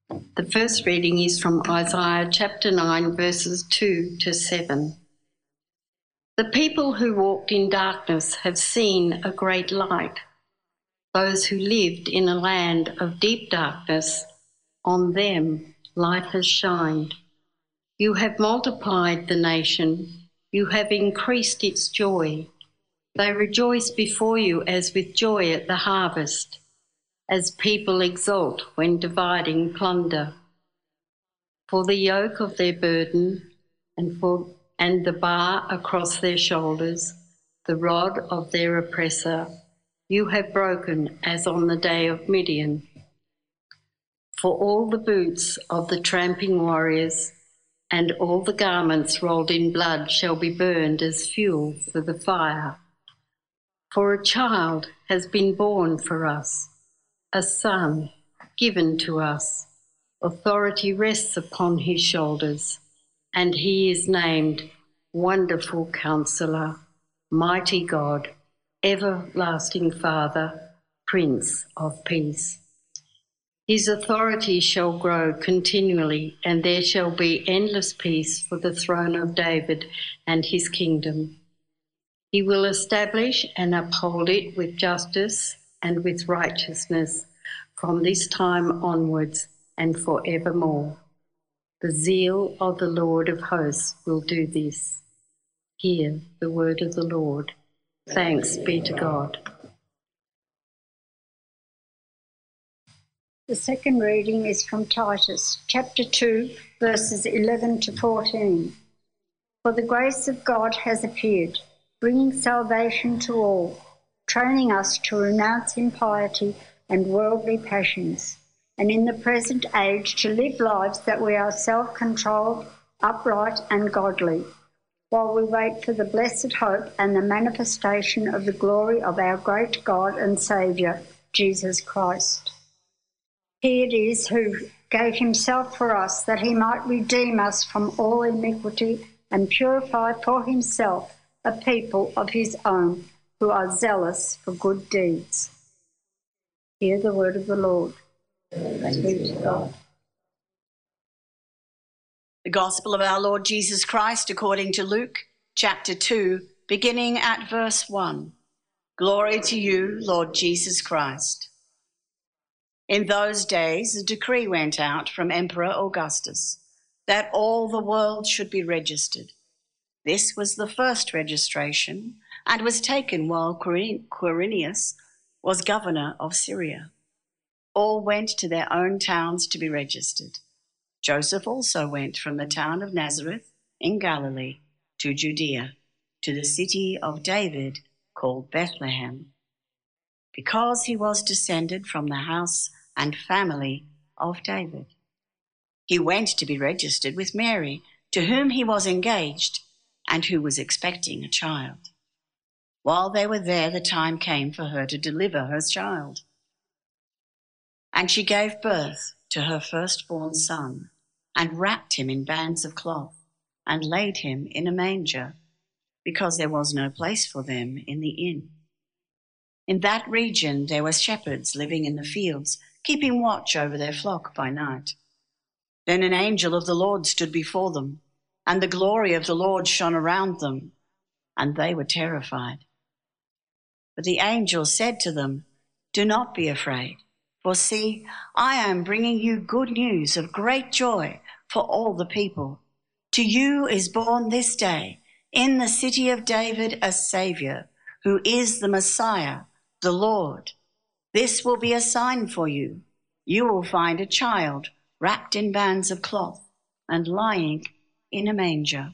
The first reading is from Isaiah chapter 9, verses 2 to 7. The people who walked in darkness have seen a great light. Those who lived in a land of deep darkness, on them light has shined. You have multiplied the nation, you have increased its joy. They rejoice before you as with joy at the harvest, as people exult when dividing plunder. For the yoke of their burden and the bar across their shoulders, the rod of their oppressor, you have broken as on the day of Midian. For all the boots of the tramping warriors and all the garments rolled in blood shall be burned as fuel for the fire. For a child has been born for us, a son given to us. Authority rests upon his shoulders, and he is named Wonderful Counselor, Mighty God, Everlasting Father, Prince of Peace. His authority shall grow continually, and there shall be endless peace for the throne of David and his kingdom. He will establish and uphold it with justice and with righteousness from this time onwards and forevermore. The zeal of the Lord of hosts will do this. Hear the word of the Lord. Thanks be to God. The second reading is from Titus, chapter 2, verses 11 to 14. For the grace of God has appeared, bringing salvation to all, training us to renounce impiety and worldly passions, and in the present age to live lives that we are self-controlled, upright and godly, while we wait for the blessed hope and the manifestation of the glory of our great God and Saviour, Jesus Christ. He it is who gave himself for us, that he might redeem us from all iniquity and purify for himself a people of his own who are zealous for good deeds. Hear the word of the Lord. Thanks be to God. The Gospel of our Lord Jesus Christ according to Luke, chapter 2, beginning at verse 1. Glory to you, Lord Jesus Christ. In those days, a decree went out from Emperor Augustus that all the world should be registered. This was the first registration and was taken while Quirinius was governor of Syria. All went to their own towns to be registered. Joseph also went from the town of Nazareth in Galilee to Judea, to the city of David called Bethlehem, because he was descended from the house and family of David. He went to be registered with Mary, to whom he was engaged and who was expecting a child. While they were there, the time came for her to deliver her child. And she gave birth to her firstborn son, and wrapped him in bands of cloth, and laid him in a manger, because there was no place for them in the inn. In that region there were shepherds living in the fields, keeping watch over their flock by night. Then an angel of the Lord stood before them, and the glory of the Lord shone around them, and they were terrified. But the angel said to them, "Do not be afraid, for see, I am bringing you good news of great joy for all the people. To you is born this day in the city of David a Saviour, who is the Messiah, the Lord. This will be a sign for you. You will find a child wrapped in bands of cloth and lying in a manger."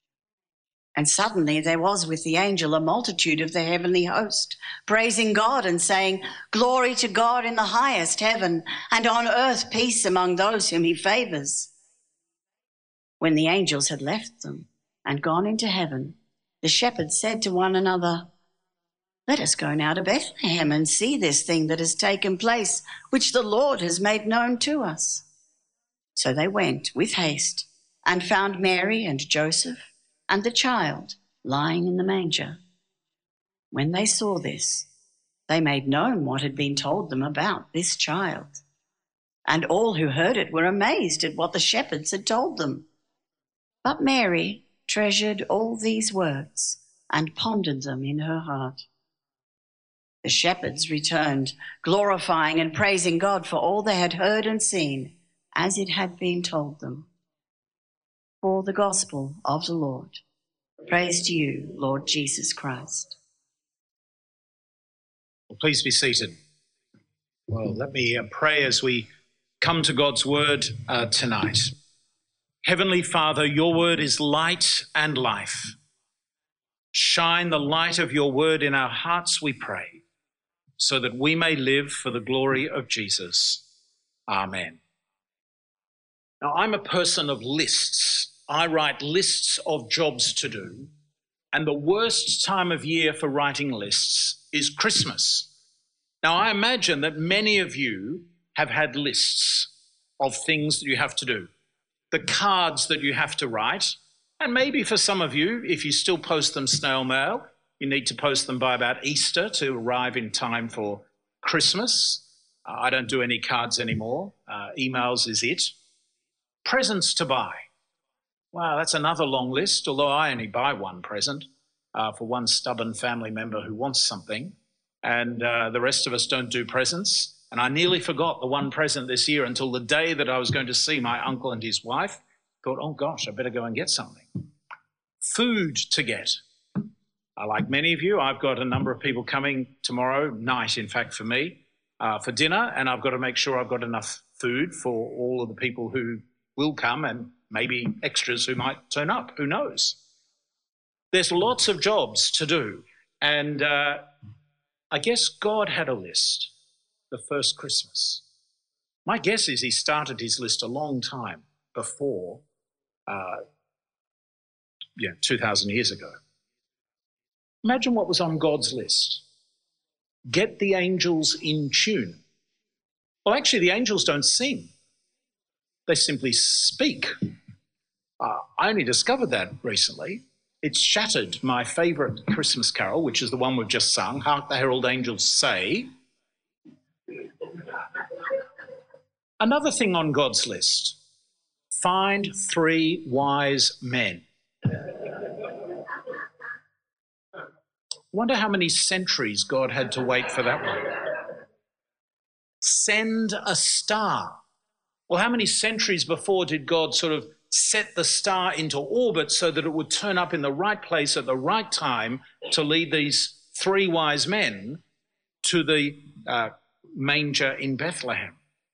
And suddenly there was with the angel a multitude of the heavenly host, praising God and saying, "Glory to God in the highest heaven, and on earth peace among those whom he favours." When the angels had left them and gone into heaven, the shepherds said to one another, "Let us go now to Bethlehem and see this thing that has taken place, which the Lord has made known to us." So they went with haste and found Mary and Joseph and the child lying in the manger. When they saw this, they made known what had been told them about this child. and all who heard it were amazed at what the shepherds had told them. But Mary treasured all these words and pondered them in her heart. The shepherds returned, glorifying and praising God for all they had heard and seen, as it had been told them. For the gospel of the Lord. Praise to you, Lord Jesus Christ. Well, please be seated. Well, let me pray as we come to God's word tonight. Heavenly Father, your word is light and life. Shine the light of your word in our hearts, we pray, so that we may live for the glory of Jesus. Amen. Now, I'm a person of lists. I write lists of jobs to do, and the worst time of year for writing lists is Christmas. Now, I imagine that many of you have had lists of things that you have to do, the cards that you have to write, and maybe for some of you, if you still post them snail mail, you need to post them by about Easter to arrive in time for Christmas. I don't do any cards anymore. Emails is it. Presents to buy. Wow, that's another long list, although I only buy one present for one stubborn family member who wants something, and the rest of us don't do presents. And I nearly forgot the one present this year until the day that I was going to see my uncle and his wife. Thought, oh gosh, I better go and get something. Food to get. Like many of you, I've got a number of people coming tomorrow night, in fact, for me, for dinner, and I've got to make sure I've got enough food for all of the people who will come and maybe extras who might turn up, who knows. There's lots of jobs to do, and I guess God had a list the first Christmas. My guess is he started his list a long time before, 2,000 years ago. Imagine what was on God's list. Get the angels in tune. Well, actually, the angels don't sing. They simply speak. I only discovered that recently. It's shattered my favourite Christmas carol, which is the one we've just sung, Hark the Herald Angels Say. Another thing on God's list, find 3 wise men. Wonder how many centuries God had to wait for that one. Send a star. Well, how many centuries before did God sort of set the star into orbit so that it would turn up in the right place at the right time to lead these 3 wise men to the manger in Bethlehem?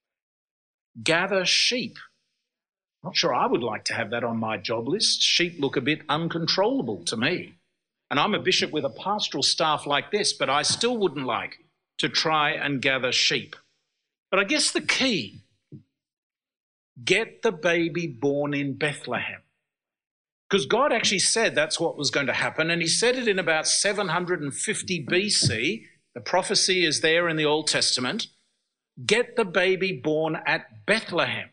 Gather sheep. Not sure I would like to have that on my job list. Sheep look a bit uncontrollable to me. And I'm a bishop with a pastoral staff like this, but I still wouldn't like to try and gather sheep. But I guess the key, get the baby born in Bethlehem. Because God actually said that's what was going to happen, and he said it in about 750 BC. The prophecy is there in the Old Testament. Get the baby born at Bethlehem.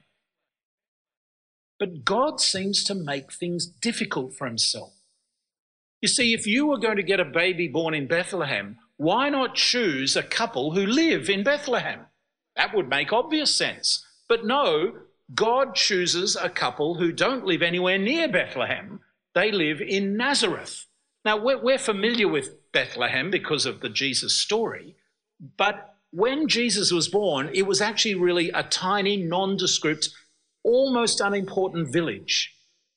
But God seems to make things difficult for himself. You see, if you were going to get a baby born in Bethlehem, why not choose a couple who live in Bethlehem? That would make obvious sense. But no, God chooses a couple who don't live anywhere near Bethlehem. They live in Nazareth. Now, we're familiar with Bethlehem because of the Jesus story, but when Jesus was born, it was actually really a tiny, nondescript, almost unimportant village.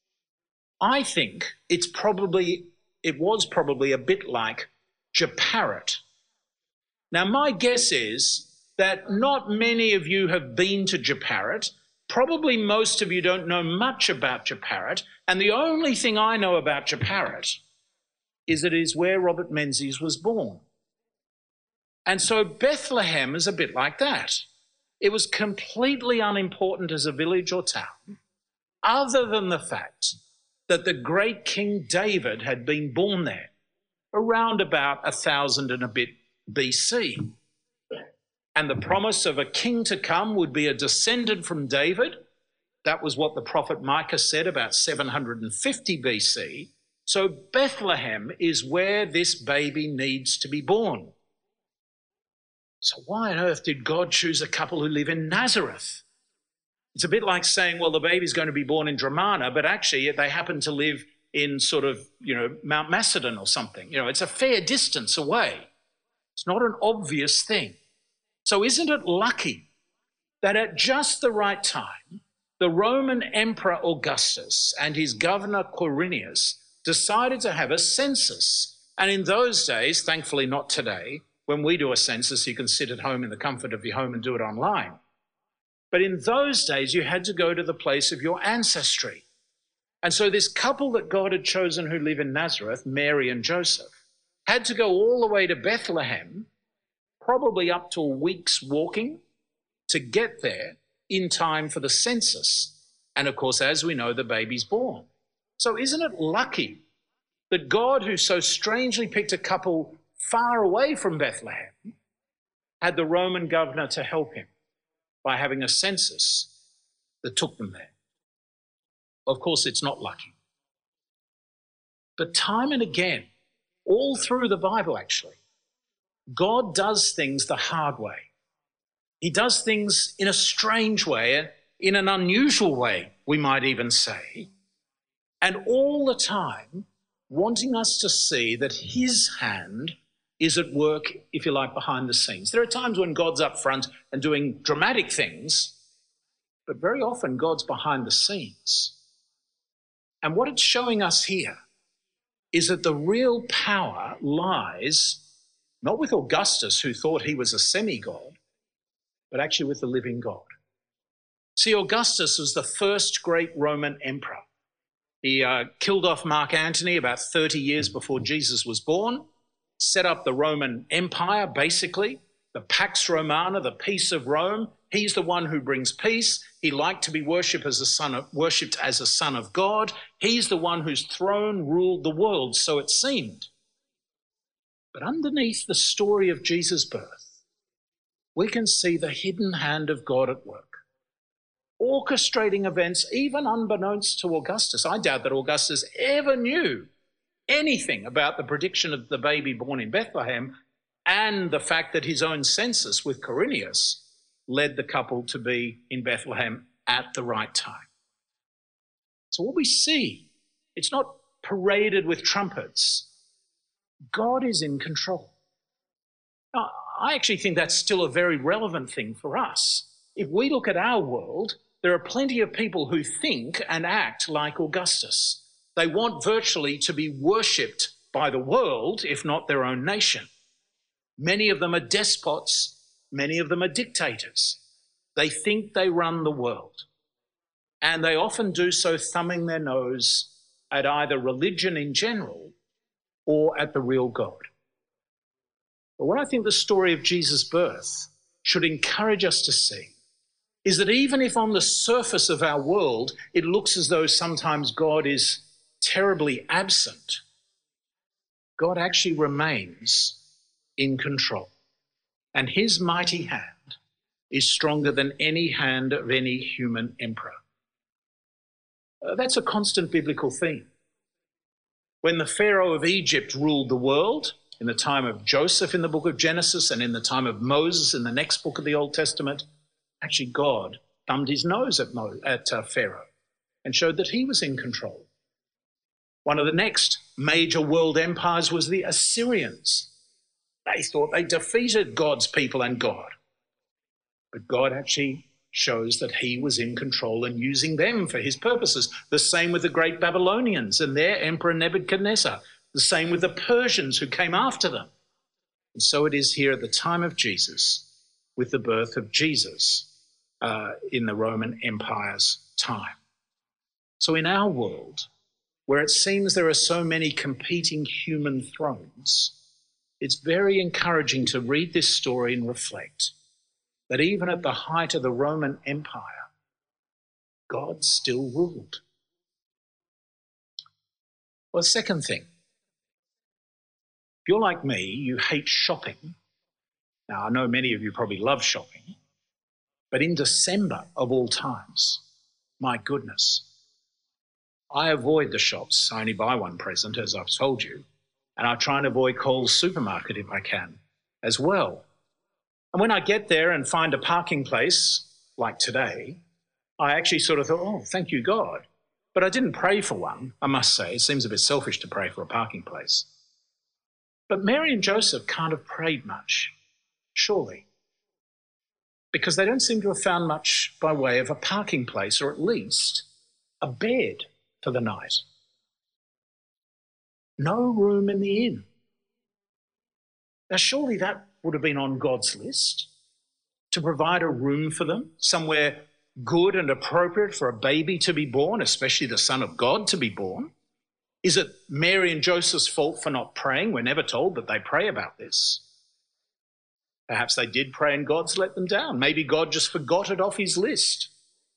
I think it was probably a bit like Japarit. Now, my guess is that not many of you have been to Japarit. Probably most of you don't know much about Japarit, and the only thing I know about Japarit is that it is where Robert Menzies was born. And so Bethlehem is a bit like that. It was completely unimportant as a village or town, other than the fact that the great King David had been born there around about 1000 and a bit BC. And the promise of a king to come would be a descendant from David. That was what the prophet Micah said about 750 BC. So Bethlehem is where this baby needs to be born. So why on earth did God choose a couple who live in Nazareth? It's a bit like saying, well, the baby's going to be born in Dramana, but actually they happen to live in sort of, Mount Macedon or something. It's a fair distance away. It's not an obvious thing. So isn't it lucky that at just the right time, the Roman Emperor Augustus and his governor Quirinius decided to have a census? And in those days, thankfully not today, when we do a census, you can sit at home in the comfort of your home and do it online. But in those days, you had to go to the place of your ancestry. And so this couple that God had chosen who live in Nazareth, Mary and Joseph, had to go all the way to Bethlehem, probably up to a week's walking, to get there in time for the census. And of course, as we know, the baby's born. So isn't it lucky that God, who so strangely picked a couple far away from Bethlehem, had the Roman governor to help him by having a census that took them there? Of course, it's not lucky. But time and again, all through the Bible actually, God does things the hard way. He does things in a strange way, in an unusual way, we might even say, and all the time wanting us to see that his hand is at work, if you like, behind the scenes. There are times when God's up front and doing dramatic things, but very often God's behind the scenes. And what it's showing us here is that the real power lies not with Augustus, who thought he was a semi-god, but actually with the living God. See, Augustus was the first great Roman emperor. He killed off Mark Antony about 30 years before Jesus was born, set up the Roman Empire, basically, the Pax Romana, the peace of Rome. He's the one who brings peace. He liked to be worshipped as a son of God. He's the one whose throne ruled the world, so it seemed. But underneath the story of Jesus' birth, we can see the hidden hand of God at work, orchestrating events even unbeknownst to Augustus. I doubt that Augustus ever knew anything about the prediction of the baby born in Bethlehem and the fact that his own census with Quirinius led the couple to be in Bethlehem at the right time. So what we see, it's not paraded with trumpets. God is in control. Now, I actually think that's still a very relevant thing for us. If we look at our world, there are plenty of people who think and act like Augustus. They want virtually to be worshipped by the world, if not their own nation. Many of them are despots. Many of them are dictators. They think they run the world. And they often do so thumbing their nose at either religion in general or at the real God. But what I think the story of Jesus' birth should encourage us to see is that even if on the surface of our world it looks as though sometimes God is terribly absent, God actually remains in control. And his mighty hand is stronger than any hand of any human emperor. That's a constant biblical theme. When the Pharaoh of Egypt ruled the world, in the time of Joseph in the book of Genesis and in the time of Moses in the next book of the Old Testament, actually God thumbed his nose at Pharaoh and showed that he was in control. One of the next major world empires was the Assyrians. They thought they defeated God's people and God. But God actually shows that he was in control and using them for his purposes. The same with the great Babylonians and their emperor Nebuchadnezzar. The same with the Persians who came after them. And so it is here at the time of Jesus, with the birth of Jesus in the Roman Empire's time. So in our world, where it seems there are so many competing human thrones, it's very encouraging to read this story and reflect that even at the height of the Roman Empire, God still ruled. Well, second thing, if you're like me, you hate shopping. Now, I know many of you probably love shopping, but in December of all times, my goodness, I avoid the shops. I only buy one present, as I've told you, and I try and avoid Coles supermarket if I can as well. And when I get there and find a parking place, like today, I actually sort of thought, oh, thank you, God. But I didn't pray for one, I must say. It seems a bit selfish to pray for a parking place. But Mary and Joseph can't have prayed much, surely, because they don't seem to have found much by way of a parking place, or at least a bed for the night. No room in the inn. Now, surely that would have been on God's list, to provide a room for them, somewhere good and appropriate for a baby to be born, especially the Son of God to be born. Is it Mary and Joseph's fault for not praying? We're never told that they pray about this. Perhaps they did pray and God's let them down. Maybe God just forgot it off his list.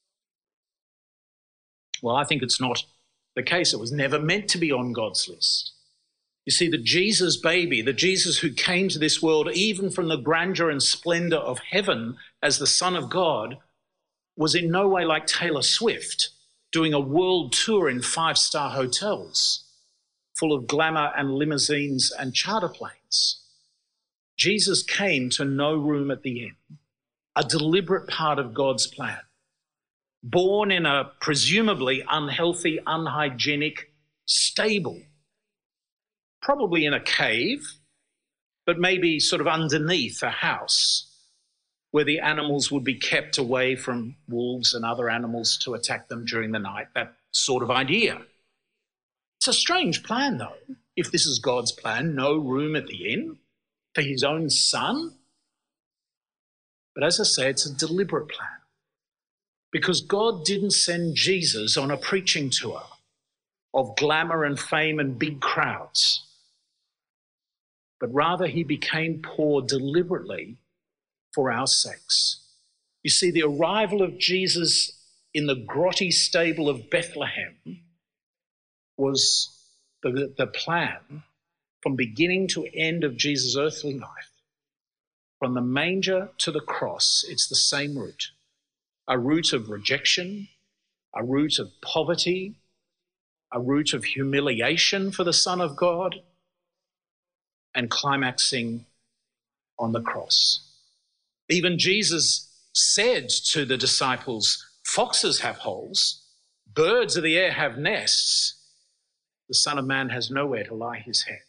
Well, I think it's not the case. It was never meant to be on God's list. You see, the Jesus baby, the Jesus who came to this world, even from the grandeur and splendor of heaven as the Son of God, was in no way like Taylor Swift, doing a world tour in 5-star hotels, full of glamour and limousines and charter planes. Jesus came to no room at the inn, a deliberate part of God's plan. Born in a presumably unhealthy, unhygienic stable, probably in a cave, but maybe sort of underneath a house where the animals would be kept away from wolves and other animals to attack them during the night, that sort of idea. It's a strange plan, though, if this is God's plan, no room at the inn for his own son. But as I say, it's a deliberate plan, because God didn't send Jesus on a preaching tour of glamour and fame and big crowds, but rather he became poor deliberately for our sakes. You see, the arrival of Jesus in the grotty stable of Bethlehem was the plan from beginning to end of Jesus' earthly life. From the manger to the cross, it's the same route. A route of rejection, a route of poverty, a route of humiliation for the Son of God, and climaxing on the cross. Even Jesus said to the disciples, foxes have holes, birds of the air have nests. The Son of Man has nowhere to lie his head.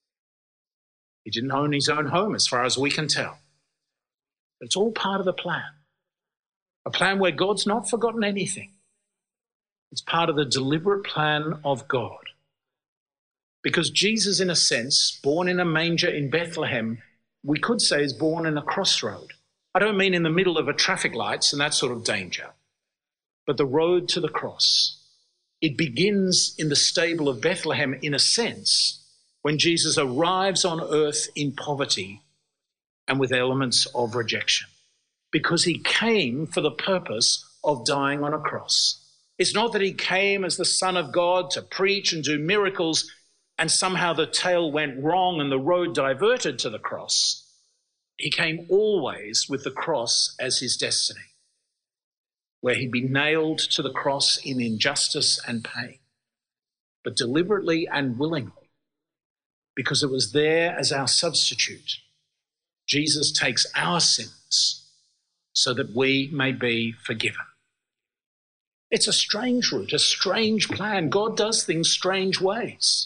He didn't own his own home as far as we can tell. But it's all part of the plan. A plan where God's not forgotten anything. It's part of the deliberate plan of God. Because Jesus, in a sense, born in a manger in Bethlehem, we could say is born in a crossroad. I don't mean in the middle of a traffic lights and that sort of danger, but the road to the cross. It begins in the stable of Bethlehem, in a sense, when Jesus arrives on earth in poverty and with elements of rejection, because he came for the purpose of dying on a cross. It's not that he came as the Son of God to preach and do miracles and somehow the tale went wrong and the road diverted to the cross. He came always with the cross as his destiny, where he'd be nailed to the cross in injustice and pain, but deliberately and willingly, because it was there as our substitute. Jesus takes our sins so that we may be forgiven. It's a strange route, a strange plan. God does things strange ways.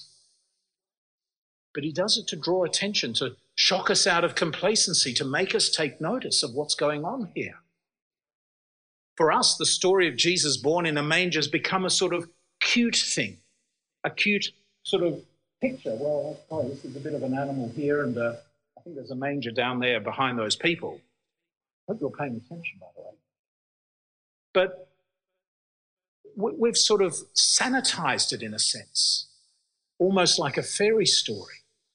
But he does it to draw attention, to shock us out of complacency, to make us take notice of what's going on here. For us, the story of Jesus born in a manger has become a sort of cute thing, a cute sort of picture. Well, this is a bit of an animal here, and I think there's a manger down there behind those people. I hope you're paying attention, by the way. But we've sort of sanitized it in a sense, almost like a fairy story.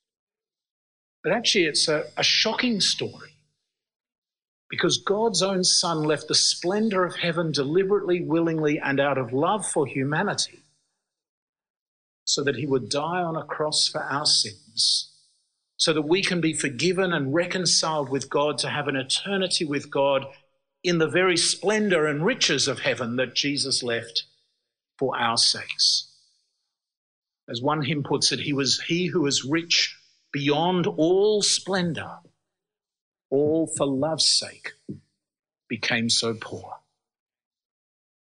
But actually it's a shocking story, because God's own Son left the splendor of heaven deliberately, willingly, and out of love for humanity, so that he would die on a cross for our sins, so that we can be forgiven and reconciled with God, to have an eternity with God in the very splendor and riches of heaven that Jesus left for our sakes. As one hymn puts it, he who was rich beyond all splendor, all for love's sake became so poor.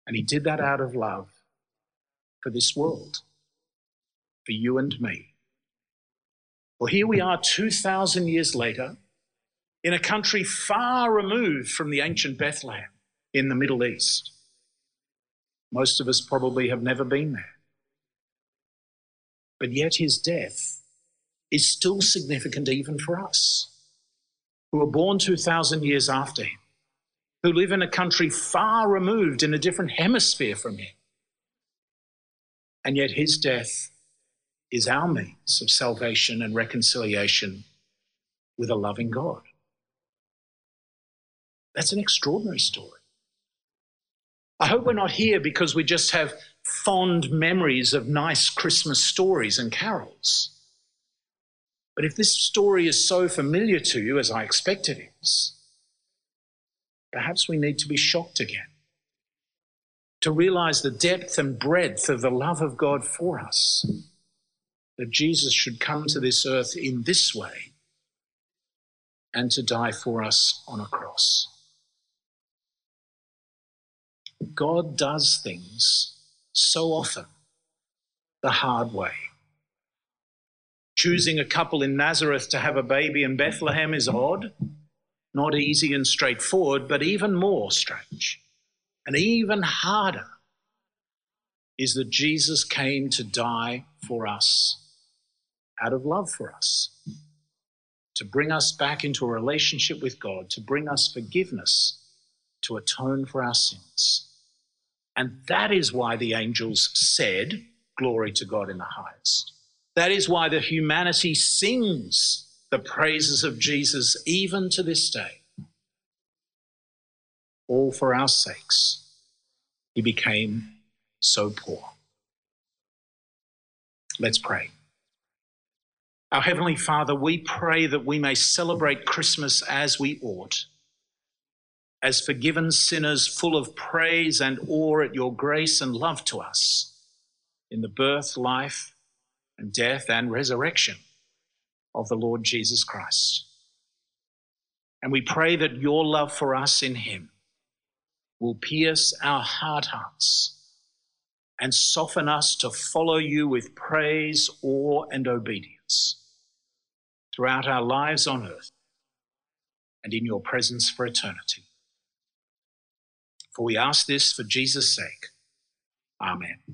And he did that out of love for this world, for you and me. Well, here we are 2,000 years later in a country far removed from the ancient Bethlehem in the Middle East. Most of us probably have never been there. But yet his death is still significant even for us, who were born 2,000 years after him, who live in a country far removed in a different hemisphere from him. And yet his death is our means of salvation and reconciliation with a loving God. That's an extraordinary story. I hope we're not here because we just have fond memories of nice Christmas stories and carols. But if this story is so familiar to you, as I expect it is, perhaps we need to be shocked again, to realize the depth and breadth of the love of God for us, that Jesus should come to this earth in this way and to die for us on a cross. God does things so often the hard way. Choosing a couple in Nazareth to have a baby in Bethlehem is odd, not easy and straightforward, but even more strange and even harder is that Jesus came to die for us out of love for us, to bring us back into a relationship with God, to bring us forgiveness, to atone for our sins. And that is why the angels said, "Glory to God in the highest." That is why the humanity sings the praises of Jesus even to this day. All for our sakes, he became so poor. Let's pray. Our Heavenly Father, we pray that we may celebrate Christmas as we ought, as forgiven sinners full of praise and awe at your grace and love to us in the birth, life, and death and resurrection of the Lord Jesus Christ. And we pray that your love for us in him will pierce our hard hearts and soften us to follow you with praise, awe, and obedience throughout our lives on earth and in your presence for eternity. For we ask this for Jesus' sake. Amen.